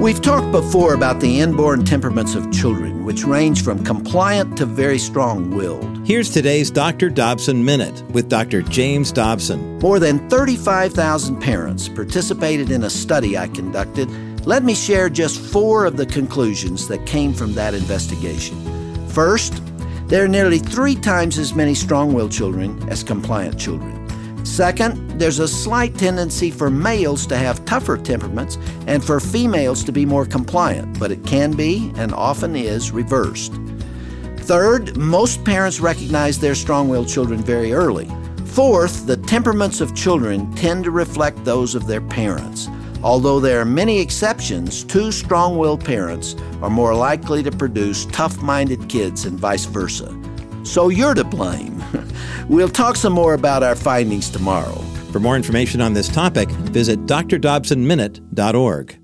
We've talked before about the inborn temperaments of children, which range from compliant to very strong-willed. Here's today's Dr. Dobson Minute with Dr. James Dobson. More than 35,000 parents participated in a study I conducted. Let me share just 4 of the conclusions that came from that investigation. First, there are nearly 3 times as many strong-willed children as compliant children. Second, there's a slight tendency for males to have tougher temperaments and for females to be more compliant, but it can be, and often is, reversed. Third, most parents recognize their strong-willed children very early. Fourth, the temperaments of children tend to reflect those of their parents. Although there are many exceptions, 2 strong-willed parents are more likely to produce tough-minded kids and vice versa. So you're to blame. We'll talk some more about our findings tomorrow. For more information on this topic, visit drdobsonminute.org.